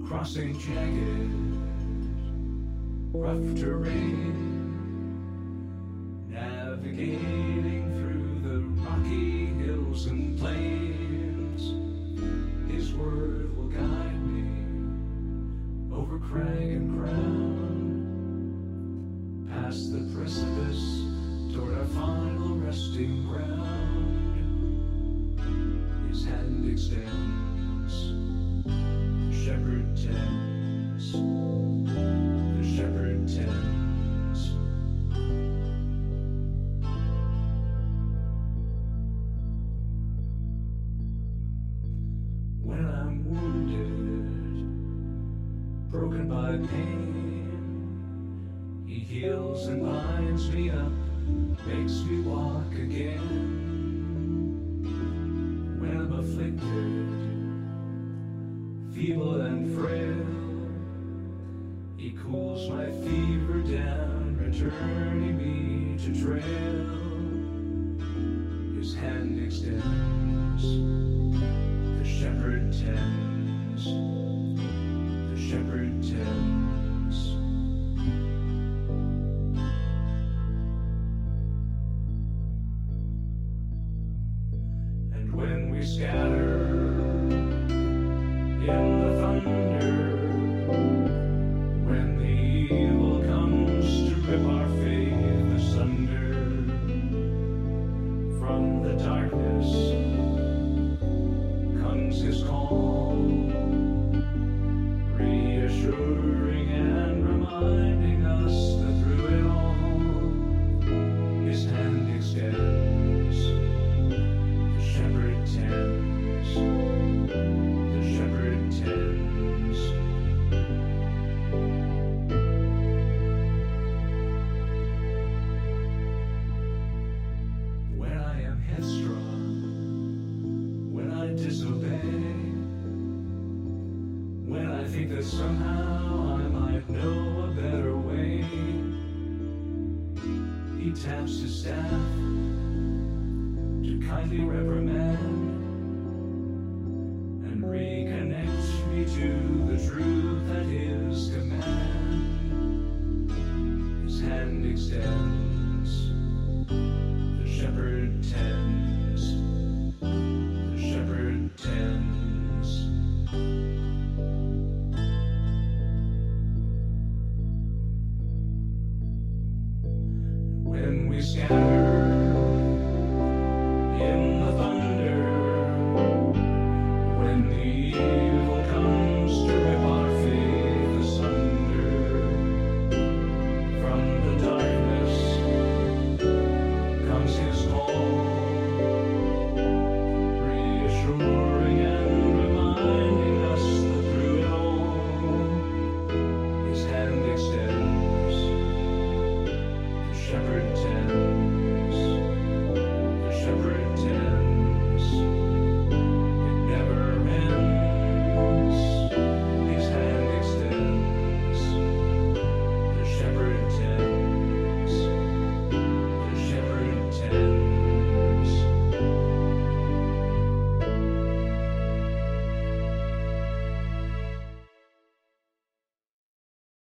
Crossing jagged, rough terrain, navigating through the rocky hills and plains. His word will guide me over crag and crown, past the precipice toward our final resting ground. His hand extends, the shepherd tends, the shepherd tends. When I'm wounded, broken by pain, he heals and binds me up, makes me walk again. When I'm afflicted, feeble and frail, he cools my fever down, returning me to trail. His hand extends, the shepherd tends, the shepherd tends. And when we scatter in the thunder, when the evil comes to rip our faith asunder, from the darkness comes his call, reassuring and reminding us that through it all, his hand extends, the shepherd tends, the shepherd tends. When I am headstrong, when I disobey, when I think that somehow I might know a better way, he taps his staff to kindly reprimand